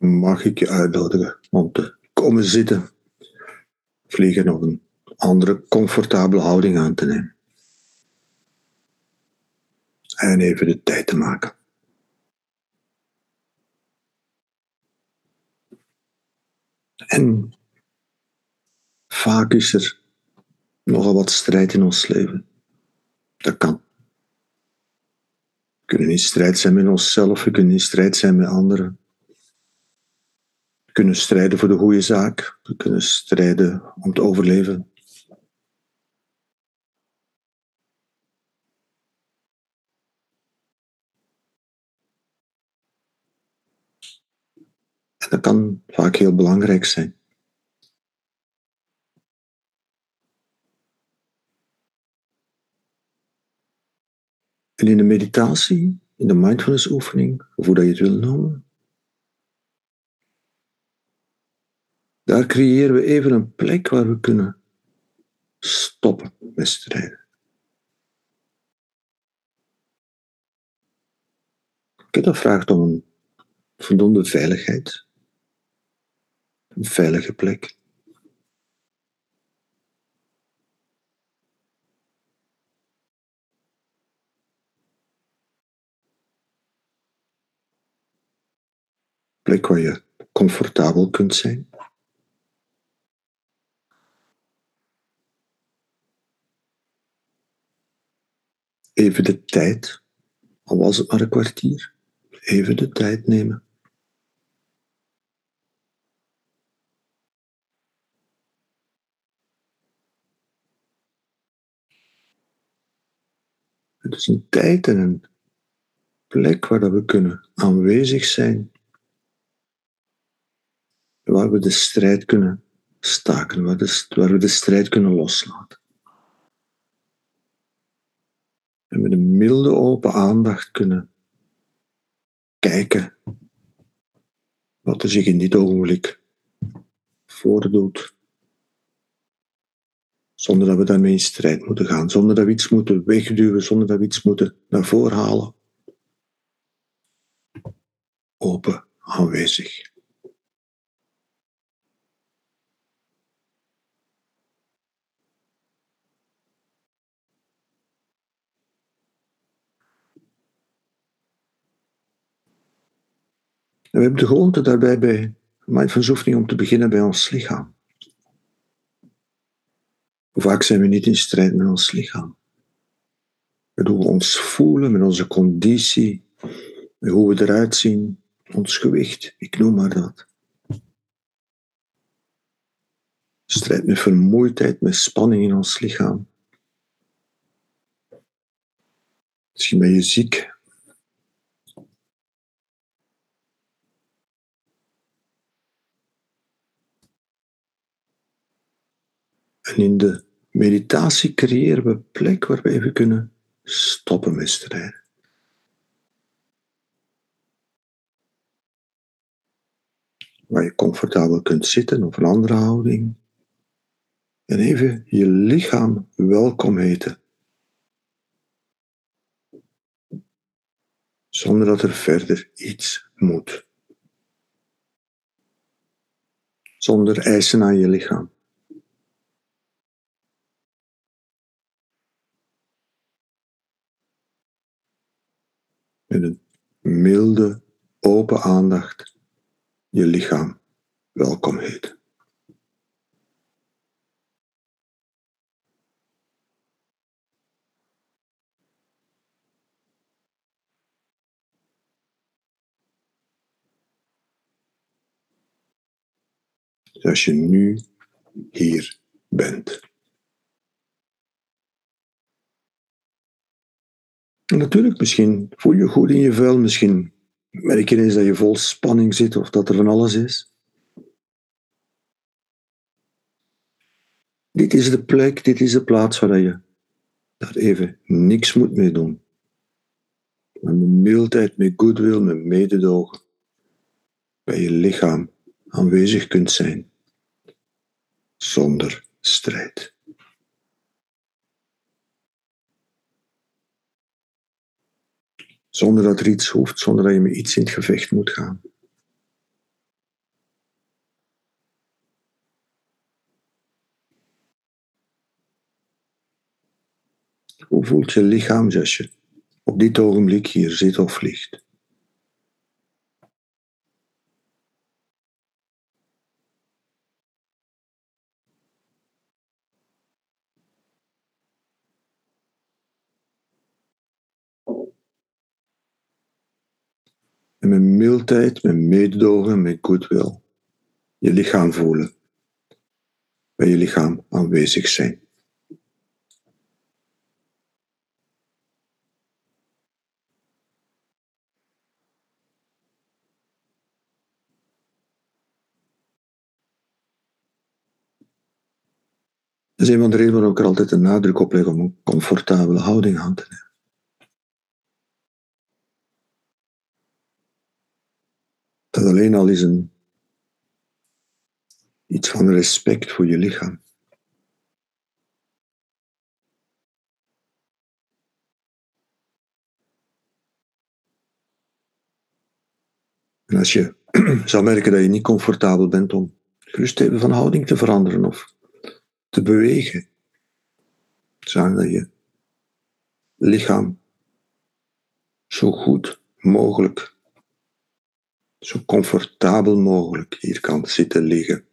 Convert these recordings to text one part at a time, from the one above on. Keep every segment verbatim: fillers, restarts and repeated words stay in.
Mag ik je uitnodigen om te komen zitten, vliegen of een andere comfortabele houding aan te nemen. En even de tijd te maken. En vaak is er nogal wat strijd in ons leven. Dat kan. We kunnen in strijd zijn met onszelf, we kunnen in strijd zijn met anderen. We kunnen strijden voor de goede zaak, we kunnen strijden om te overleven. En dat kan vaak heel belangrijk zijn. En in de meditatie, in de mindfulness oefening, of hoe dat je het wil noemen, daar creëren we even een plek waar we kunnen stoppen met strijden. Dat vraagt om een voldoende veiligheid, een veilige plek. Een plek waar je comfortabel kunt zijn. Even de tijd, al was het maar een kwartier, even de tijd nemen. Het is een tijd en een plek waar we kunnen aanwezig zijn, waar we de strijd kunnen staken, waar, de, waar we de strijd kunnen loslaten. En met een milde open aandacht kunnen kijken wat er zich in dit ogenblik voordoet. Zonder dat we daarmee in strijd moeten gaan, zonder dat we iets moeten wegduwen, zonder dat we iets moeten naar voren halen. Open, aanwezig. En we hebben de gewoonte daarbij bij mindfulness oefening om te beginnen bij ons lichaam. Hoe vaak zijn we niet in strijd met ons lichaam? Met hoe we ons voelen, met onze conditie, met hoe we eruit zien, ons gewicht, ik noem maar dat. Strijd met vermoeidheid, met spanning in ons lichaam. Misschien ben je ziek. En in de meditatie creëren we een plek waar we even kunnen stoppen met strijden. Waar je comfortabel kunt zitten of een andere houding. En even je lichaam welkom heten. Zonder dat er verder iets moet. Zonder eisen aan je lichaam. Met een milde, open aandacht je lichaam welkom heten. Als je nu hier bent. En natuurlijk, misschien voel je goed in je vel, misschien merk je eens dat je vol spanning zit of dat er van alles is. Dit is de plek, dit is de plaats waar je daar even niks moet mee doen. Maar met mildheid, met goodwill, met mededogen bij je lichaam aanwezig kunt zijn. Zonder strijd. Zonder dat er iets hoeft, zonder dat je met iets in het gevecht moet gaan. Hoe voelt je lichaam als je op dit ogenblik hier zit of ligt? En met mildheid, met mededogen, met goodwill je lichaam voelen. Bij je lichaam aanwezig zijn. Dat is een van de redenen waarom ik er altijd de nadruk op leg om een comfortabele houding aan te nemen. Dat alleen al is een, iets van respect voor je lichaam. En als je zou merken dat je niet comfortabel bent om gerust even van houding te veranderen of te bewegen, zorg dat je lichaam zo goed mogelijk, zo comfortabel mogelijk hier kan zitten liggen.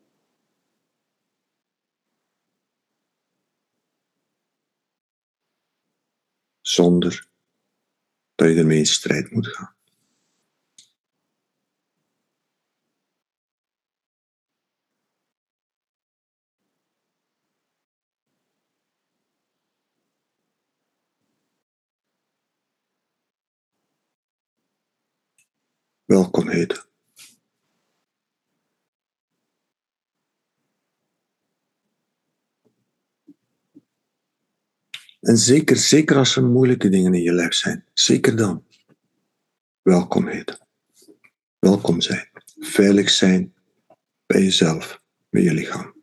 Zonder dat je ermee in strijd moet gaan. Welkom heten. En zeker, zeker als er moeilijke dingen in je lijf zijn, zeker dan. Welkom heten. Welkom zijn. Veilig zijn bij jezelf, bij je lichaam.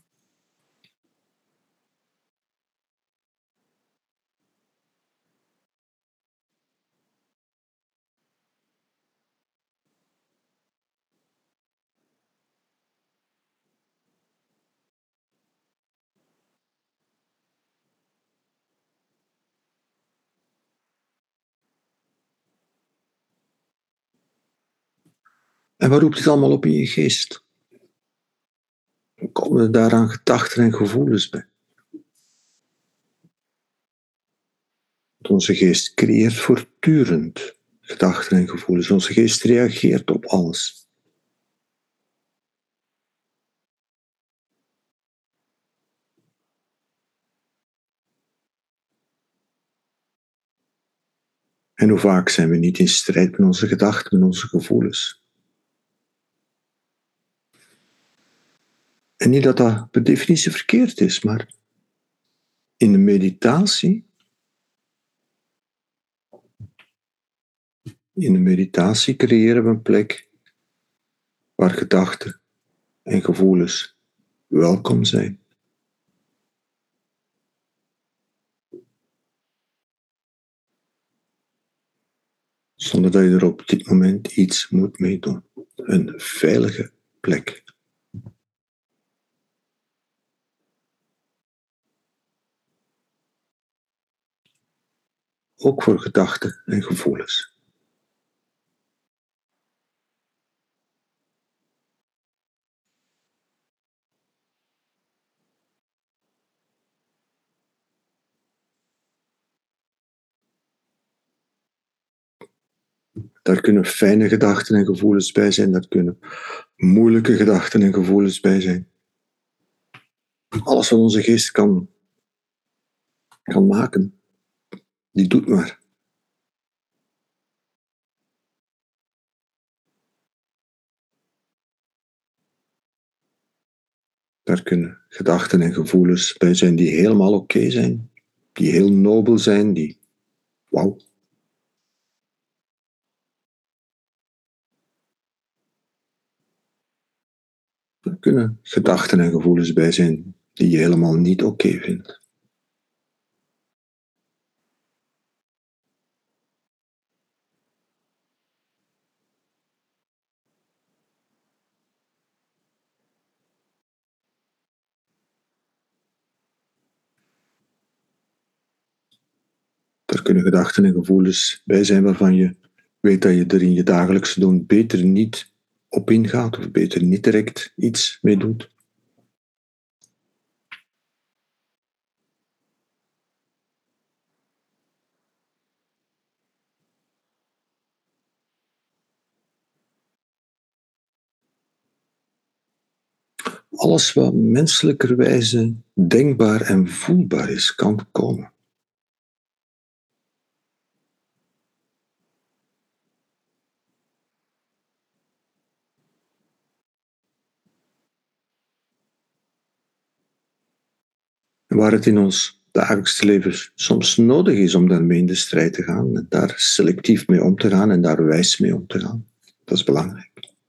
En wat roept dit allemaal op in je geest? Hoe komen er daaraan gedachten en gevoelens bij? Want onze geest creëert voortdurend gedachten en gevoelens. Onze geest reageert op alles. En hoe vaak zijn we niet in strijd met onze gedachten, met onze gevoelens? En niet dat dat per definitie verkeerd is, maar in de meditatie, in de meditatie creëren we een plek waar gedachten en gevoelens welkom zijn. Zonder dat je er op dit moment iets moet mee doen. Een veilige plek. Ook voor gedachten en gevoelens. Daar kunnen fijne gedachten en gevoelens bij zijn. Daar kunnen moeilijke gedachten en gevoelens bij zijn. Alles wat onze geest kan, kan maken, die doet maar. Daar kunnen gedachten en gevoelens bij zijn die helemaal oké zijn. Die heel nobel zijn, die wauw. Er kunnen gedachten en gevoelens bij zijn die je helemaal niet oké vindt. Er kunnen gedachten en gevoelens bij zijn waarvan je weet dat je er in je dagelijkse doen beter niet op ingaat of beter niet direct iets mee doet. Alles wat menselijkerwijze denkbaar en voelbaar is, kan komen. En waar het in ons dagelijkse leven soms nodig is om daarmee in de strijd te gaan, en daar selectief mee om te gaan en daar wijs mee om te gaan, dat is belangrijk.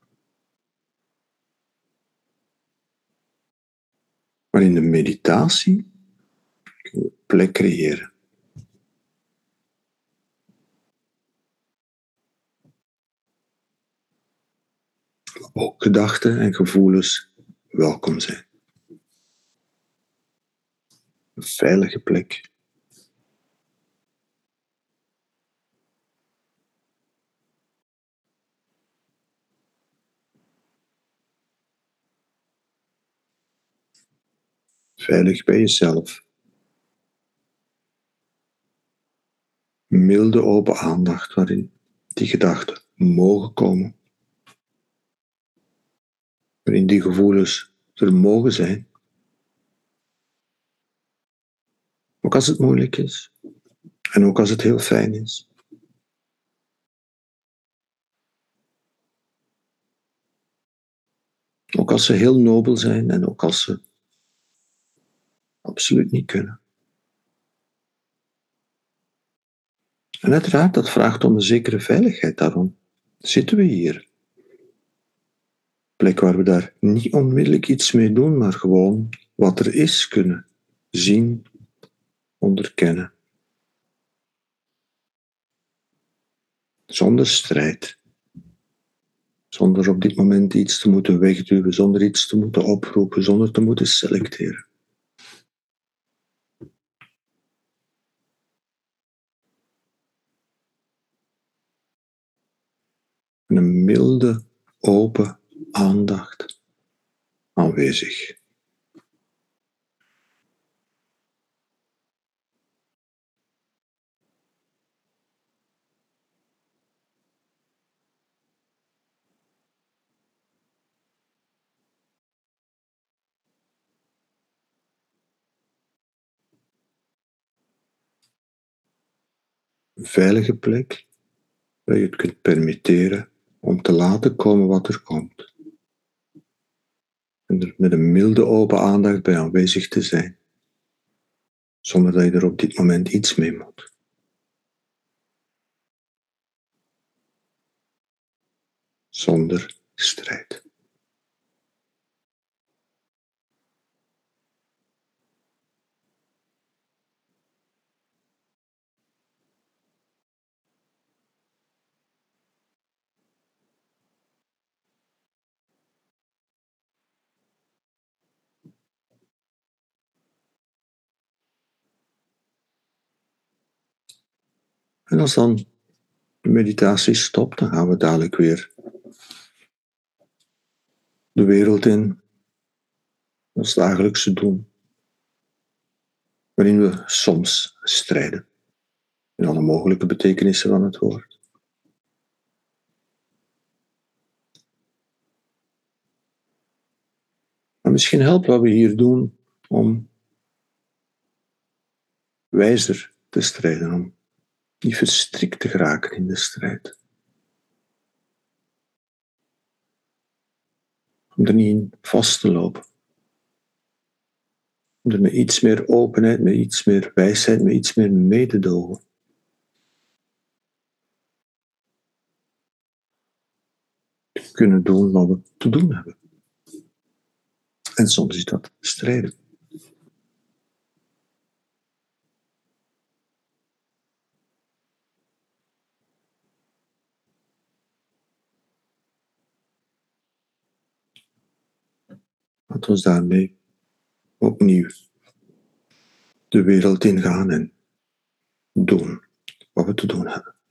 Maar in de meditatie kun je plek creëren. Ook gedachten en gevoelens welkom zijn. Een veilige plek. Veilig bij jezelf. Milde open aandacht waarin die gedachten mogen komen. Waarin die gevoelens er mogen zijn. Ook als het moeilijk is. En ook als het heel fijn is. Ook als ze heel nobel zijn en ook als ze absoluut niet kunnen. En uiteraard, dat vraagt om een zekere veiligheid. Daarom zitten we hier. Een plek waar we daar niet onmiddellijk iets mee doen, maar gewoon wat er is kunnen zien, onderkennen. Zonder strijd. Zonder op dit moment iets te moeten wegduwen, zonder iets te moeten oproepen, zonder te moeten selecteren. En een milde, open aandacht aanwezig. Een veilige plek waar je het kunt permitteren om te laten komen wat er komt. En er met een milde open aandacht bij aanwezig te zijn. Zonder dat je er op dit moment iets mee moet. Zonder strijd. En als dan de meditatie stopt, dan gaan we dadelijk weer de wereld in, ons dagelijkse doen, waarin we soms strijden, in alle mogelijke betekenissen van het woord. Maar misschien helpt wat we hier doen om wijzer te strijden, om niet verstrikt te geraken in de strijd. Om er niet in vast te lopen. Om er met iets meer openheid, met iets meer wijsheid, met iets meer mededogen te kunnen doen wat we te doen hebben. En soms is dat strijden. Laten we daarmee opnieuw de wereld ingaan en doen. wat we te doen hebben.